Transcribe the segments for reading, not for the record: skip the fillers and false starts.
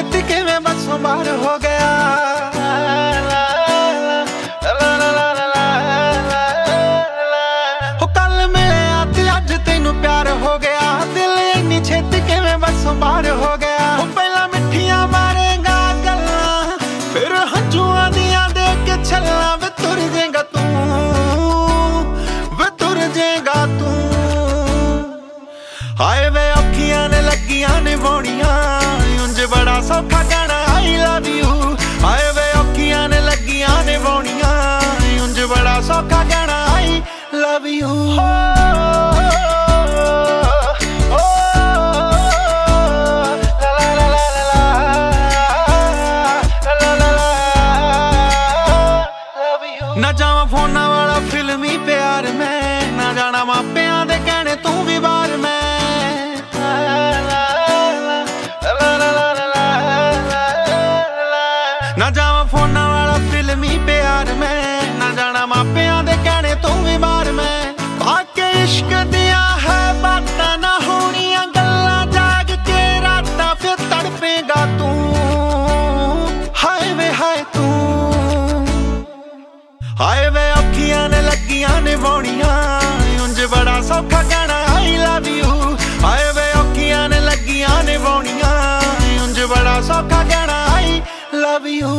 छेती किवें बसों बाहर हो गया। हो कल मिलिया ते अज तैनू प्यार हो गया। दिल इन्नी छेती किवें बसों बाहर हो गया। हो पहला मिठियां मारेगा गल्लां, फिर हंझुआं दियां दे के छल्लां। वे तुर जाएगा तू, वे तुर जाएगा तू। हाय वे अखियां ने लगियां ने बोनियां, उंज बड़ा सौखा कहना आई लव यू। हाय वे अखियां ने लगियां ने बोनियां, उंज बड़ा सौखा कहना आई लव यू। ना जावा फोना वाला फिल्मी प्यार में, ना जाना मापियां दे कहने तू भी बार में। ना जावा फोना वाला फिल्मी प्यार में, ना जाना मापियां दे कहने तू भी बार में। बाके इश्क दिया है बातां ना होनियां गल्लां, जाग के रातां फिर तड़पेगा तू। हाय वे हाय तू, हाय वे अखियां ने लगियां ने बोनियां, उंज बड़ा सौखा कहना आई लव यू। हाय वे अखियां ने लगियां ने बोनियां, उंज बड़ा सौखा कहना आई लव यू।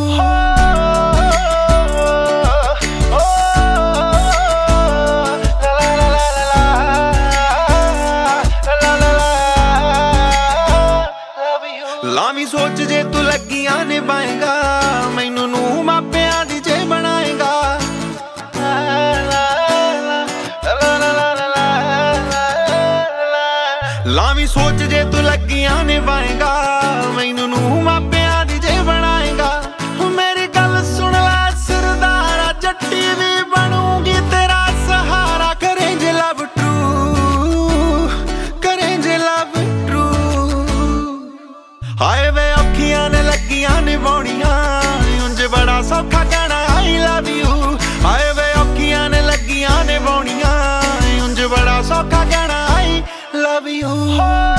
लावी सोच जे तू लगियां ने पाएगा, मैनू नू मापियां दी जे बनाएगा। लावी सोच जे तू लगियां ने पाएगा, मैनू नू मापियां दी जे बनाएगा। मेरी गल सुन ला सरदारा, जट्टी भी बनूंगी तेरा सहारा। करें जे लव ट्रू, करें जे लव ट्रू। हाय वे अखियां ने लगियां ने बोनियां, उंज बड़ा सौखा कहना आई लव यू। हाय वे अखियां ने लगियां ने बोनियां, उंज बड़ा सौखा कहना आई लव यू।